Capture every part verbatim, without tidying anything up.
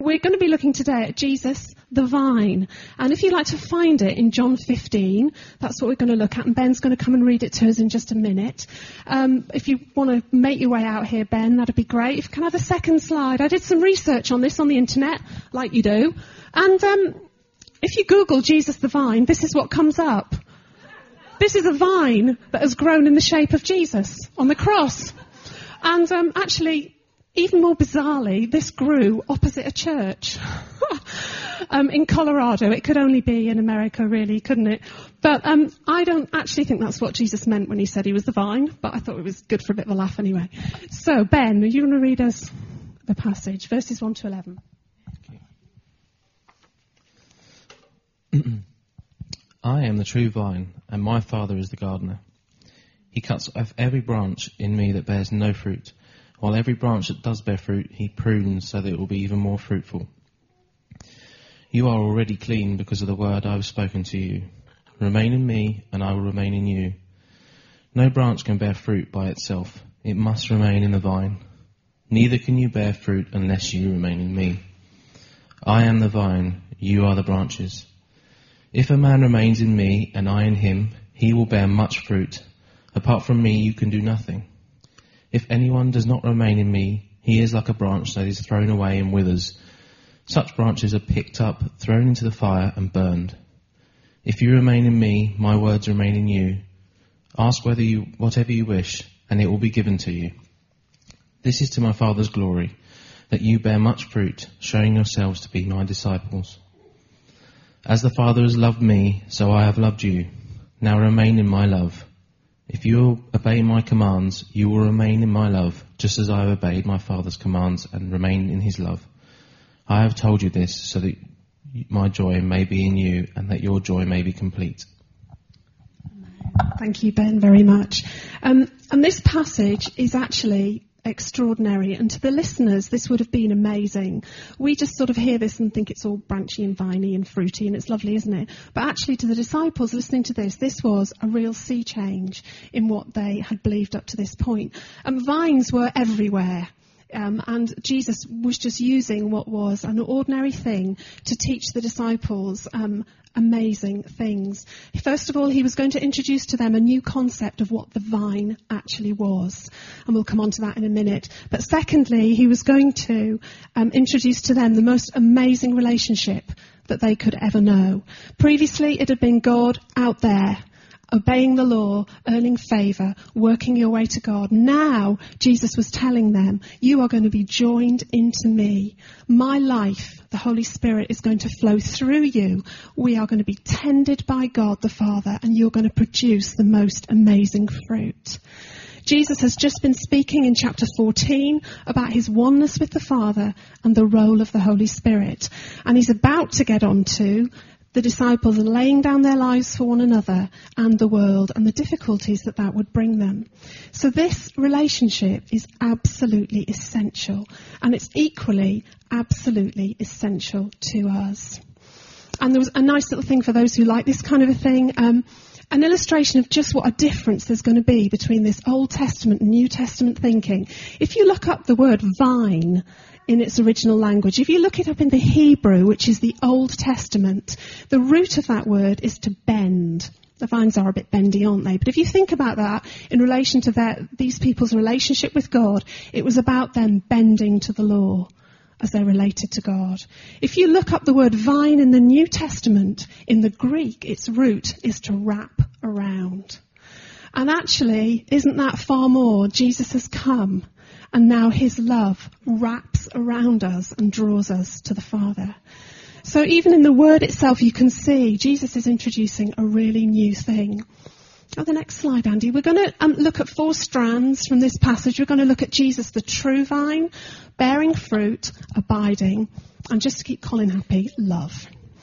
we're going to be looking today at Jesus, the vine. And if you'd like to find it in John fifteen, that's what we're going to look at. And Ben's going to come and read it to us in just a minute. Um, if you want to make your way out here, Ben, that'd be great. If you can have a second slide. I did some research on this on the internet, like you do. And um, if you Google Jesus the vine, this is what comes up. This is a vine that has grown in the shape of Jesus on the cross. And um, actually, even more bizarrely, this grew opposite a church um, in Colorado. It could only be in America, really, couldn't it? But um, I don't actually think that's what Jesus meant when he said he was the vine, but I thought it was good for a bit of a laugh anyway. So, Ben, are you going to read us the passage, verses one to eleven? I am the true vine, and my Father is the gardener. He cuts off every branch in me that bears no fruit, while every branch that does bear fruit, he prunes so that it will be even more fruitful. You are already clean because of the word I have spoken to you. Remain in me, and I will remain in you. No branch can bear fruit by itself. It must remain in the vine. Neither can you bear fruit unless you remain in me. I am the vine, you are the branches. If a man remains in me, and I in him, he will bear much fruit. Apart from me, you can do nothing. If anyone does not remain in me, he is like a branch that is thrown away and withers. Such branches are picked up, thrown into the fire, and burned. If you remain in me, my words remain in you. Ask whether you, whatever you wish, and it will be given to you. This is to my Father's glory, that you bear much fruit, showing yourselves to be my disciples. As the Father has loved me, so I have loved you. Now remain in my love. If you obey my commands, you will remain in my love, just as I have obeyed my Father's commands and remain in his love. I have told you this so that my joy may be in you and that your joy may be complete. Thank you, Ben, very much. Um, and this passage is actually extraordinary, and to the listeners this would have been amazing. We just sort of hear this and think it's all branchy and viney and fruity, and it's lovely, isn't it? But actually, to the disciples listening to this, this was a real sea change in what they had believed up to this point. And vines were everywhere. Um, and Jesus was just using what was an ordinary thing to teach the disciples um, amazing things. First of all, he was going to introduce to them a new concept of what the vine actually was. And we'll come on to that in a minute. But secondly, he was going to um, introduce to them the most amazing relationship that they could ever know. Previously, it had been God out there, obeying the law, earning favour, working your way to God. Now, Jesus was telling them, you are going to be joined into me. My life, the Holy Spirit, is going to flow through you. We are going to be tended by God the Father, and you're going to produce the most amazing fruit. Jesus has just been speaking in chapter fourteen about his oneness with the Father and the role of the Holy Spirit. And he's about to get on to the disciples are laying down their lives for one another and the world and the difficulties that that would bring them. So this relationship is absolutely essential, and it's equally absolutely essential to us. And there was a nice little thing for those who like this kind of a thing, um, an illustration of just what a difference there's going to be between this Old Testament and New Testament thinking. If you look up the word vine in its original language, if you look it up in the Hebrew, which is the Old Testament, the root of that word is to bend. The vines are a bit bendy, aren't they? But if you think about that in relation to their, these people's relationship with God, it was about them bending to the law as they related to God. If you look up the word vine in the New Testament, in the Greek, its root is to wrap around. And actually, isn't that far more? Jesus has come, and now his love wraps around us and draws us to the Father. So even in the word itself, you can see Jesus is introducing a really new thing. Oh, the next slide, Andy. We're going to um, look at four strands from this passage. We're going to look at Jesus, the true vine, bearing fruit, abiding, and just to keep Colin happy, love.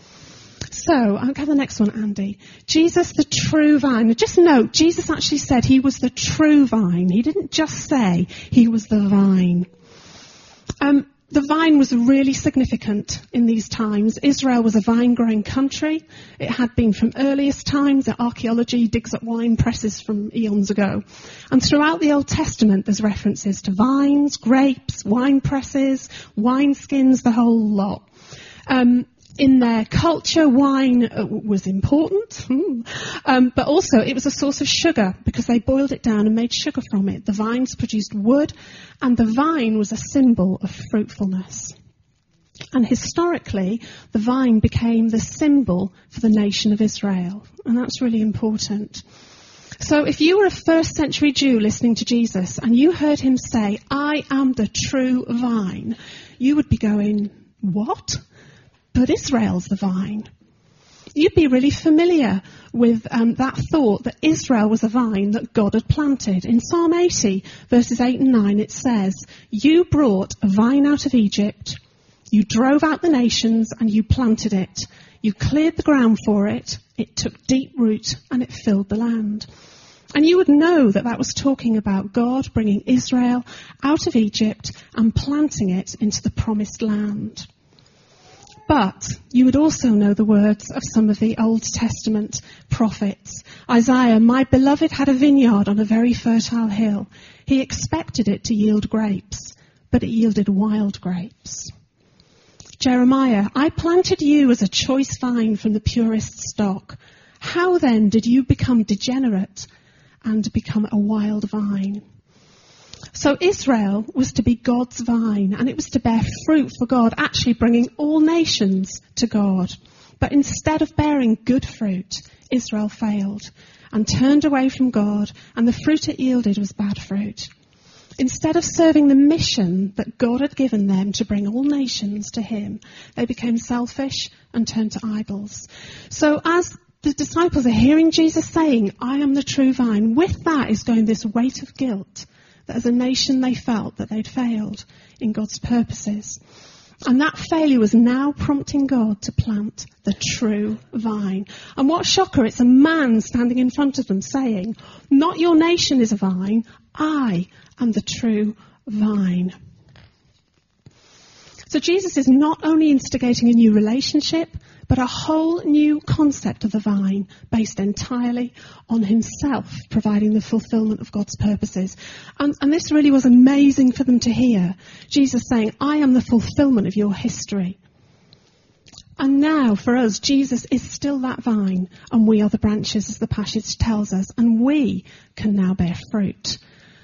So, I'll have the next one, Andy. Jesus, the true vine. Just note, Jesus actually said he was the true vine. He didn't just say he was the vine. Um, the vine was really significant in these times. Israel was a vine-growing country. It had been from earliest times. The archaeology digs up wine presses from eons ago. And throughout the Old Testament, there's references to vines, grapes, wine presses, wine skins, the whole lot. Um, in their culture, wine was important, um, but also it was a source of sugar because they boiled it down and made sugar from it. The vines produced wood, and the vine was a symbol of fruitfulness. And historically, the vine became the symbol for the nation of Israel, and that's really important. So if you were a first century Jew listening to Jesus and you heard him say, "I am the true vine," you would be going, "What? But Israel's the vine." You'd be really familiar with um, that thought that Israel was a vine that God had planted. In Psalm eighty, verses eight and nine, it says, "You brought a vine out of Egypt, you drove out the nations and you planted it. You cleared the ground for it, it took deep root and it filled the land." And you would know that that was talking about God bringing Israel out of Egypt and planting it into the promised land. But you would also know the words of some of the Old Testament prophets. Isaiah, "My beloved had a vineyard on a very fertile hill. He expected it to yield grapes, but it yielded wild grapes." Jeremiah, "I planted you as a choice vine from the purest stock. How then did you become degenerate and become a wild vine?" So Israel was to be God's vine, and it was to bear fruit for God, actually bringing all nations to God. But instead of bearing good fruit, Israel failed and turned away from God, and the fruit it yielded was bad fruit. Instead of serving the mission that God had given them to bring all nations to him, they became selfish and turned to idols. So as the disciples are hearing Jesus saying, "I am the true vine," with that is going this weight of guilt that as a nation they felt that they'd failed in God's purposes. And that failure was now prompting God to plant the true vine. And what a shocker, it's a man standing in front of them saying, "Not your nation is a vine, I am the true vine." So Jesus is not only instigating a new relationship, but a whole new concept of the vine based entirely on himself providing the fulfillment of God's purposes. And, and this really was amazing for them to hear. Jesus saying, "I am the fulfillment of your history." And now for us, Jesus is still that vine, and we are the branches, as the passage tells us, and we can now bear fruit.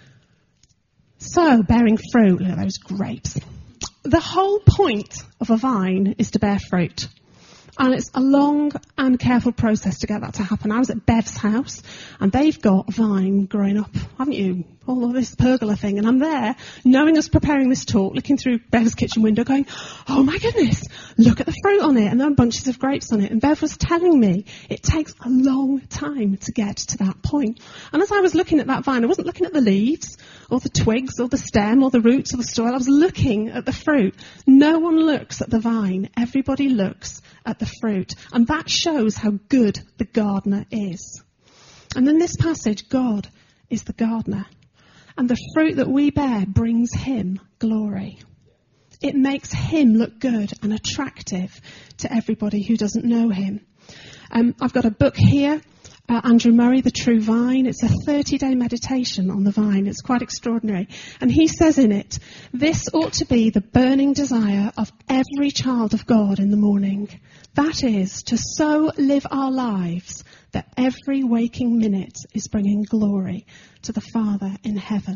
So, bearing fruit, look at those grapes. The whole point of a vine is to bear fruit. And it's a long and careful process to get that to happen. I was at Bev's house, and they've got a vine growing up, haven't you? All of this pergola thing. And I'm there, knowing us preparing this talk, looking through Bev's kitchen window, going, "Oh my goodness, look at the fruit on it." And there are bunches of grapes on it. And Bev was telling me it takes a long time to get to that point. And as I was looking at that vine, I wasn't looking at the leaves, or the twigs, or the stem, or the roots, or the soil. I was looking at the fruit. No one looks at the vine. Everybody looks at the fruit. And that shows how good the gardener is. And in this passage, God is the gardener. And the fruit that we bear brings him glory. It makes him look good and attractive to everybody who doesn't know him. Um, I've got a book here, uh, Andrew Murray, The True Vine. It's a thirty-day meditation on the vine. It's quite extraordinary. And he says in it, "This ought to be the burning desire of every child of God in the morning. That is, to so live our lives that every waking minute is bringing glory to the Father in heaven."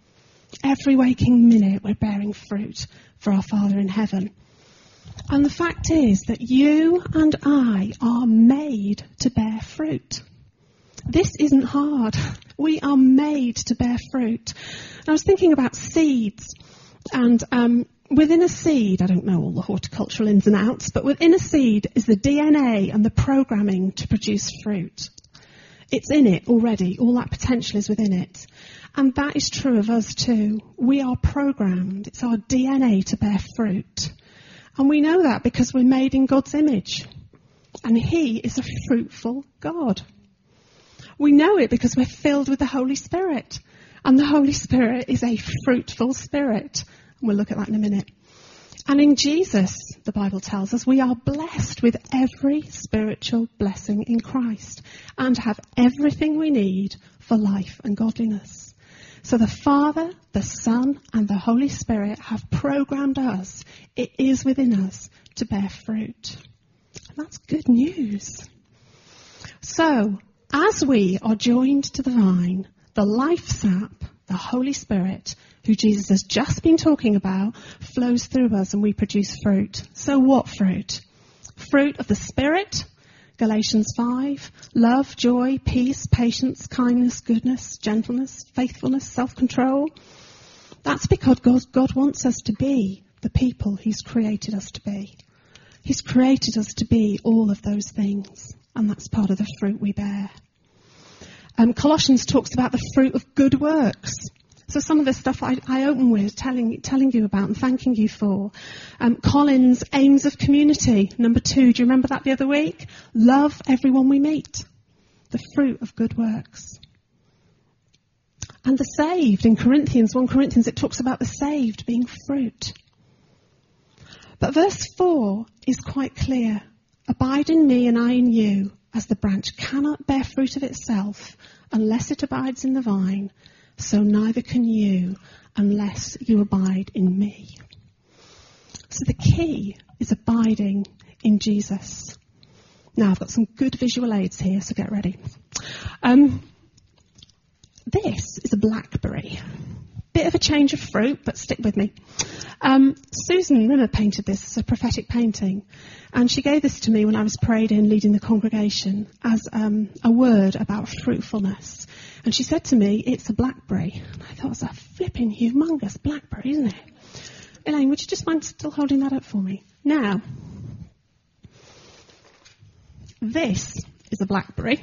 Every waking minute we're bearing fruit for our Father in heaven. And the fact is that you and I are made to bear fruit. This isn't hard. We are made to bear fruit. And I was thinking about seeds, and um, within a seed, I don't know all the horticultural ins and outs, but within a seed is the D N A and the programming to produce fruit. It's in it already. All that potential is within it. And that is true of us too. We are programmed. It's our D N A to bear fruit. And we know that because we're made in God's image. And he is a fruitful God. We know it because we're filled with the Holy Spirit. And the Holy Spirit is a fruitful spirit. And we'll look at that in a minute. And in Jesus, the Bible tells us, we are blessed with every spiritual blessing in Christ and have everything we need for life and godliness. So the Father, the Son, and the Holy Spirit have programmed us. It is within us to bear fruit. And that's good news. So, as we are joined to the vine, the life sap, the Holy Spirit, who Jesus has just been talking about, flows through us and we produce fruit. So what fruit? Fruit of the Spirit, Galatians five, love, joy, peace, patience, kindness, goodness, gentleness, faithfulness, self-control. That's because God, God wants us to be the people he's created us to be. He's created us to be all of those things, and that's part of the fruit we bear. Um, Colossians talks about the fruit of good works. So some of the stuff I, I open with telling telling you about and thanking you for. Um, Colin's aims of community, number two. Do you remember that the other week? Love everyone we meet. The fruit of good works. And the saved in Corinthians, First Corinthians, it talks about the saved being fruit. But verse four is quite clear. Abide in me and I in you, as the branch cannot bear fruit of itself unless it abides in the vine. So neither can you unless you abide in me. So the key is abiding in Jesus. Now I've got some good visual aids here, so get ready. Um, this is a blackberry. Bit of a change of fruit, but stick with me. Um, Susan Rimmer painted this as a prophetic painting, and she gave this to me when I was prayed in leading the congregation as um, a word about fruitfulness. And she said to me, it's a blackberry. And I thought, it's a flipping humongous blackberry, isn't it? Elaine, would you just mind still holding that up for me? Now, this is a blackberry.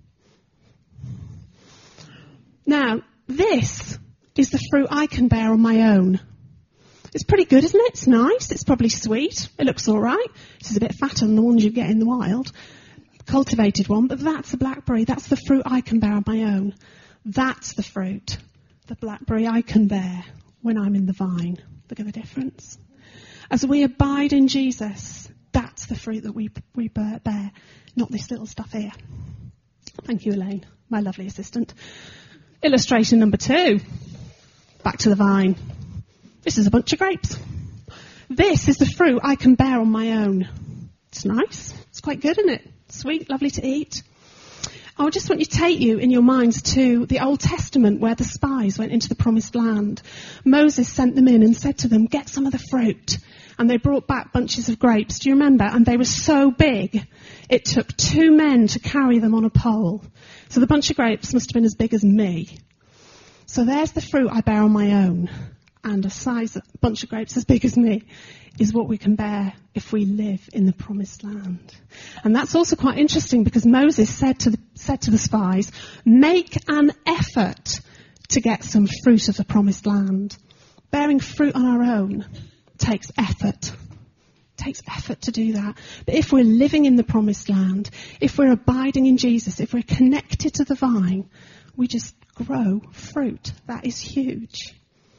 Now, this is the fruit I can bear on my own. It's pretty good, isn't it? It's nice. It's probably sweet. It looks all right. This is a bit fatter than the ones you get in the wild. Cultivated one, but that's a blackberry. That's the fruit I can bear on my own. That's the fruit, the blackberry I can bear when I'm in the vine. Look at the difference. As we abide in Jesus, that's the fruit that we we bear, not this little stuff here. Thank you, Elaine, my lovely assistant. Illustration number two. Back to the vine. This is a bunch of grapes. This is the fruit I can bear on my own. It's nice. It's quite good, isn't it? Sweet, lovely to eat. I just want you to take you in your minds to the Old Testament where the spies went into the promised land. Moses sent them in and said to them, get some of the fruit. And they brought back bunches of grapes. Do you remember? And they were so big, it took two men to carry them on a pole. So the bunch of grapes must have been as big as me. So there's the fruit I bear on my own. And a size, a bunch of grapes as big as me is what we can bear if we live in the promised land. And that's also quite interesting because Moses said to the, said to the spies, make an effort to get some fruit of the promised land. Bearing fruit on our own takes effort. It takes effort to do that. But if we're living in the promised land, if we're abiding in Jesus, if we're connected to the vine, we just grow fruit. That is huge.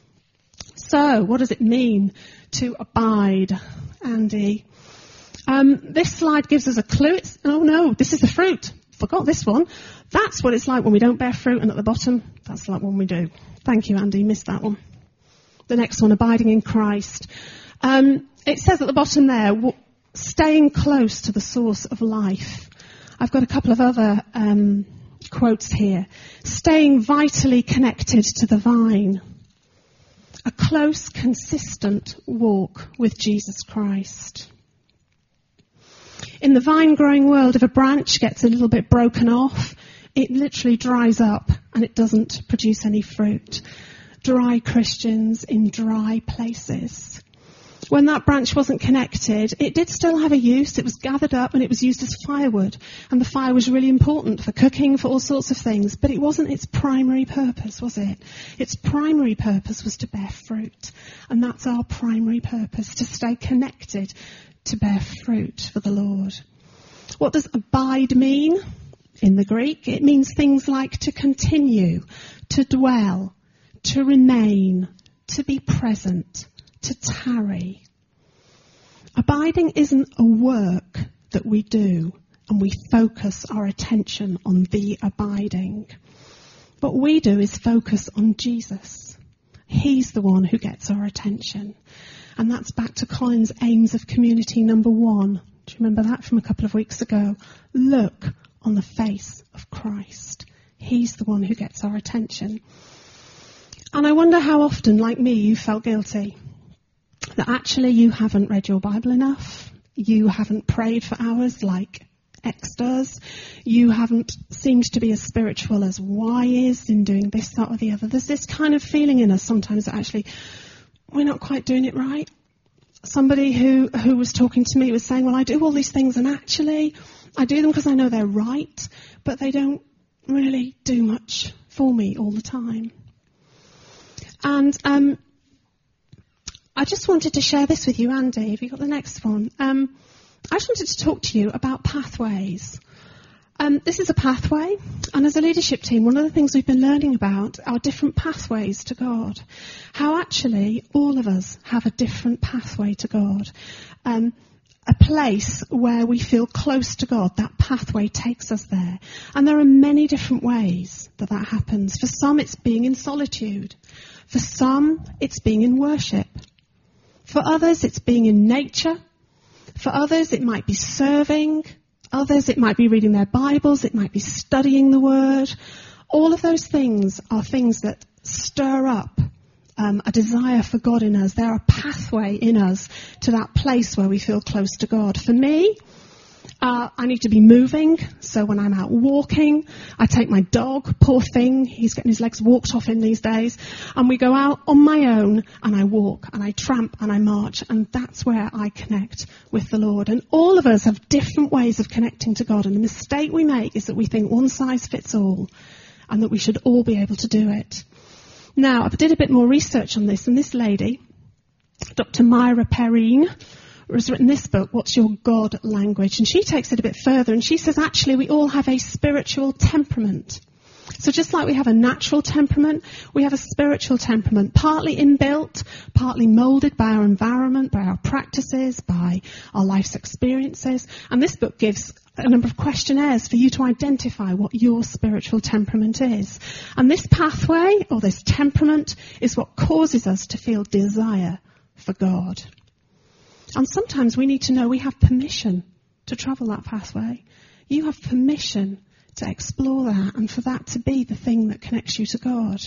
So, what does it mean to abide, Andy? Um, this slide gives us a clue. It's, oh no, this is the fruit. Forgot this one. That's what it's like when we don't bear fruit, and at the bottom, that's like when we do. Thank you, Andy. Missed that one. The next one, abiding in Christ. Um, it says at the bottom there, w- staying close to the source of life. I've got a couple of other um, quotes here. Staying vitally connected to the vine. A close, consistent walk with Jesus Christ. In the vine-growing world, if a branch gets a little bit broken off, it literally dries up and it doesn't produce any fruit. Dry Christians in dry places. When that branch wasn't connected, it did still have a use. It was gathered up and it was used as firewood. And the fire was really important for cooking, for all sorts of things. But it wasn't its primary purpose, was it? Its primary purpose was to bear fruit. And that's our primary purpose, to stay connected, to bear fruit for the Lord. What does abide mean? In the Greek, it means things like to continue, to dwell, to remain, to be present, to tarry. Abiding isn't a work that we do and we focus our attention on the abiding. What we do is focus on Jesus. He's the one who gets our attention. And that's back to Colin's aims of community number one. Do you remember that from a couple of weeks ago? Look on the face of Christ. He's the one who gets our attention. And I wonder how often, like me, you felt guilty. That actually you haven't read your Bible enough. You haven't prayed for hours like X does. You haven't seemed to be as spiritual as Y is in doing this, that or the other. There's this kind of feeling in us sometimes that actually we're not quite doing it right. Somebody who, who was talking to me was saying, well, I do all these things and actually I do them because I know they're right, but they don't really do much for me all the time. And um, I just wanted to share this with you, Andy. Have you got the next one? Um, I just wanted to talk to you about pathways. Um, this is a pathway, and as a leadership team, one of the things we've been learning about are different pathways to God. How actually all of us have a different pathway to God. Um, a place where we feel close to God, that pathway takes us there. And there are many different ways that that happens. For some, it's being in solitude. For some, it's being in worship. For others, it's being in nature. For others, it might be serving. Others, it might be reading their Bibles. It might be studying the Word. All of those things are things that stir up um, a desire for God in us. They're a pathway in us to that place where we feel close to God. For me, Uh, I need to be moving, so when I'm out walking, I take my dog, poor thing, he's getting his legs walked off in these days, and we go out on my own, and I walk, and I tramp, and I march, and that's where I connect with the Lord. And all of us have different ways of connecting to God, and the mistake we make is that we think one size fits all, and that we should all be able to do it. Now, I did a bit more research on this, and this lady, Doctor Myra Perrine, has written this book, What's Your God Language? And she takes it a bit further, and she says actually we all have a spiritual temperament. So just like we have a natural temperament, we have a spiritual temperament, partly inbuilt, partly moulded by our environment, by our practices, by our life's experiences. And this book gives a number of questionnaires for you to identify what your spiritual temperament is. And this pathway, or this temperament, is what causes us to feel desire for God. And sometimes we need to know we have permission to travel that pathway. You have permission to explore that and for that to be the thing that connects you to God.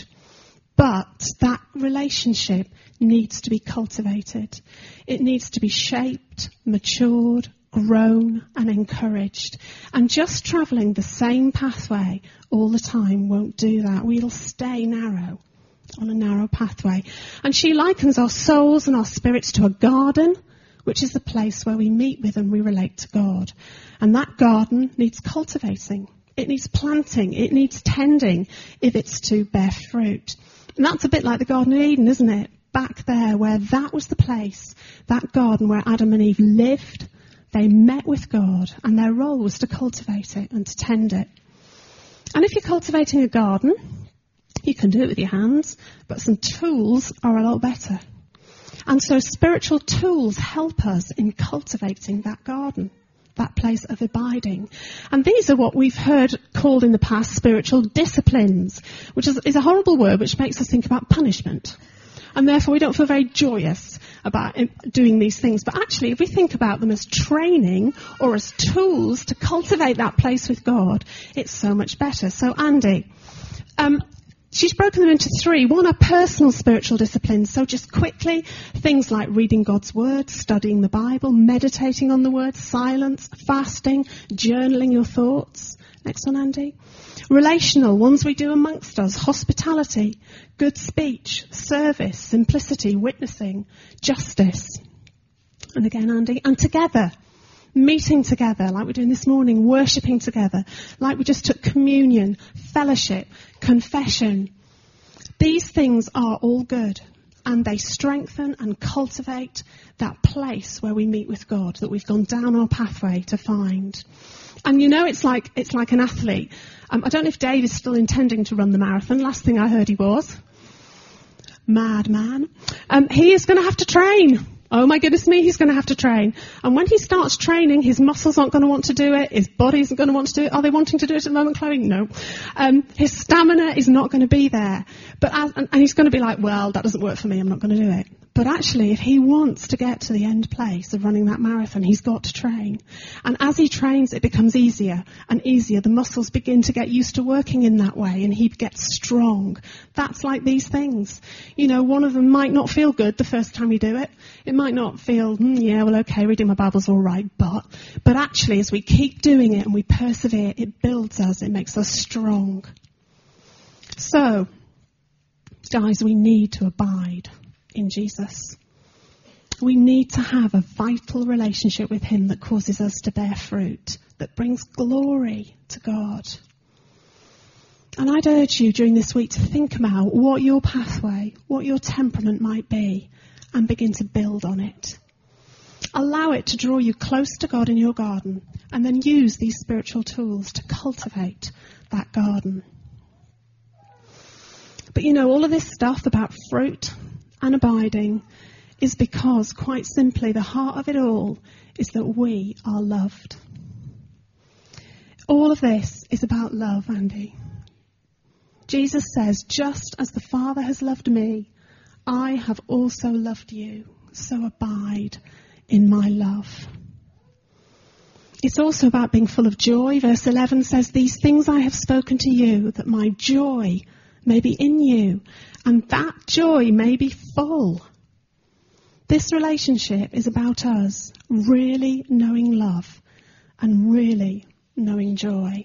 But that relationship needs to be cultivated. It needs to be shaped, matured, grown and encouraged. And just travelling the same pathway all the time won't do that. We'll stay narrow on a narrow pathway. And she likens our souls and our spirits to a garden, which is the place where we meet with and we relate to God. And that garden needs cultivating. It needs planting. It needs tending if it's to bear fruit. And that's a bit like the Garden of Eden, isn't it? Back there where that was the place, that garden where Adam and Eve lived. They met with God and their role was to cultivate it and to tend it. And if you're cultivating a garden, you can do it with your hands, but some tools are a lot better. And so spiritual tools help us in cultivating that garden, that place of abiding. And these are what we've heard called in the past spiritual disciplines, which is, is a horrible word which makes us think about punishment. And therefore we don't feel very joyous about doing these things. But actually, if we think about them as training or as tools to cultivate that place with God, it's so much better. So Andy, um, she's broken them into three. One are personal spiritual disciplines. So just quickly, things like reading God's Word, studying the Bible, meditating on the Word, silence, fasting, journaling your thoughts. Next one, Andy. Relational, ones we do amongst us, hospitality, good speech, service, simplicity, witnessing, justice. And again, Andy. And together, meeting together, like we're doing this morning, worshipping together, like we just took communion, fellowship, confession. These things are all good, and they strengthen and cultivate that place where we meet with God, that we've gone down our pathway to find. And you know, it's like it's like an athlete. Um, I don't know if Dave is still intending to run the marathon. Last thing I heard he was. Mad man. Um, he is going to have to train. Oh my goodness me, he's going to have to train. And when he starts training, his muscles aren't going to want to do it. His body isn't going to want to do it. Are they wanting to do it at the moment, Chloe? No. Um, his stamina is not going to be there. But as, and, and he's going to be like, well, that doesn't work for me. I'm not going to do it. But actually, if he wants to get to the end place of running that marathon, he's got to train. And as he trains, it becomes easier and easier. The muscles begin to get used to working in that way, and he gets strong. That's like these things. You know, one of them might not feel good the first time you do it. It might not feel, mm, yeah, well, okay, reading my Bible's all right, but, but actually, as we keep doing it and we persevere, it builds us, it makes us strong. So, guys, we need to abide in Jesus. We need to have a vital relationship with him that causes us to bear fruit, that brings glory to God. And I'd urge you during this week to think about what your pathway, what your temperament might be, and begin to build on it. Allow it to draw you close to God in your garden, and then use these spiritual tools to cultivate that garden. But you know, all of this stuff about fruit and abiding is because, quite simply, the heart of it all is that we are loved. All of this is about love, Andy. Jesus says, just as the Father has loved me, I have also loved you, so abide in my love. It's also about being full of joy. Verse eleven says, these things I have spoken to you, that my joy may be in you, and that joy may be full. This relationship is about us really knowing love and really knowing joy.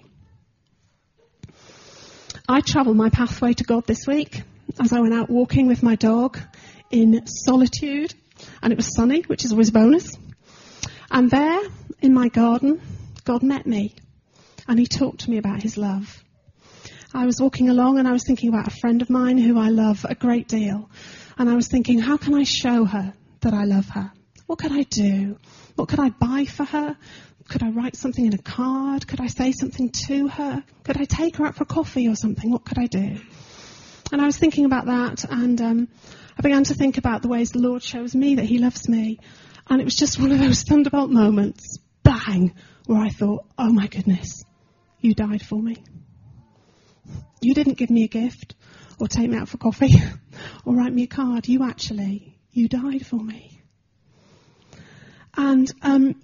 I travelled my pathway to God this week as I went out walking with my dog in solitude, and it was sunny, which is always a bonus. And there, in my garden, God met me, and he talked to me about his love. I was walking along and I was thinking about a friend of mine who I love a great deal. And I was thinking, how can I show her that I love her? What could I do? What could I buy for her? Could I write something in a card? Could I say something to her? Could I take her out for coffee or something? What could I do? And I was thinking about that, and um, I began to think about the ways the Lord shows me that he loves me. And it was just one of those thunderbolt moments, bang, where I thought, oh my goodness, you died for me. You didn't give me a gift or take me out for coffee or write me a card. You actually, you died for me. And um,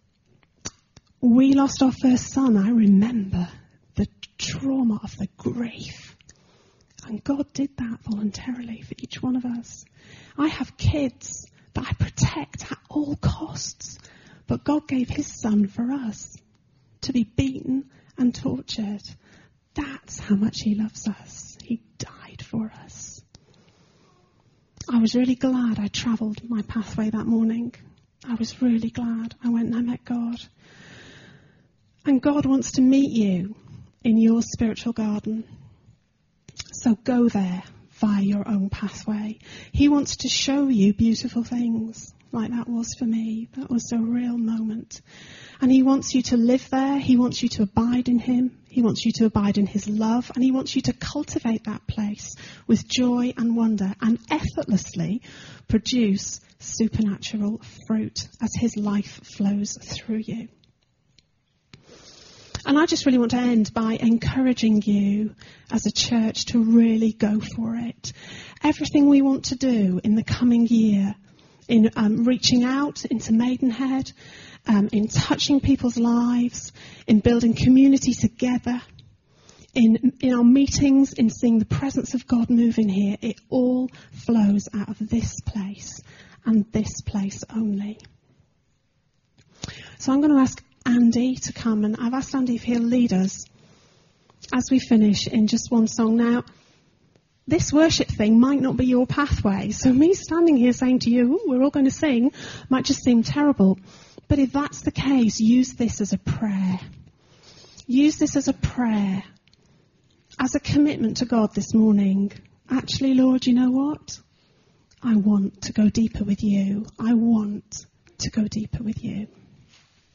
we lost our first son. I remember the trauma of the grief. And God did that voluntarily for each one of us. I have kids that I protect at all costs. But God gave his son for us to be beaten and tortured. That's how much he loves us. He died for us. I was really glad I travelled my pathway that morning. I was really glad I went and I met God. And God wants to meet you in your spiritual garden. So go there via your own pathway. He wants to show you beautiful things, like that was for me. That was a real moment. And he wants you to live there. He wants you to abide in him. He wants you to abide in his love. And he wants you to cultivate that place with joy and wonder and effortlessly produce supernatural fruit as his life flows through you. And I just really want to end by encouraging you as a church to really go for it. Everything we want to do in the coming year, in um, reaching out into Maidenhead, um, in touching people's lives, in building community together, in, in our meetings, in seeing the presence of God moving here, it all flows out of this place and this place only. So I'm going to ask Andy to come, and I've asked Andy if he'll lead us as we finish in just one song. Now, this worship thing might not be your pathway, so me standing here saying to you, we're all going to sing, might just seem terrible. But if that's the case, use this as a prayer. Use this as a prayer, as a commitment to God this morning. Actually, Lord, you know what? I want to go deeper with you. I want to go deeper with you.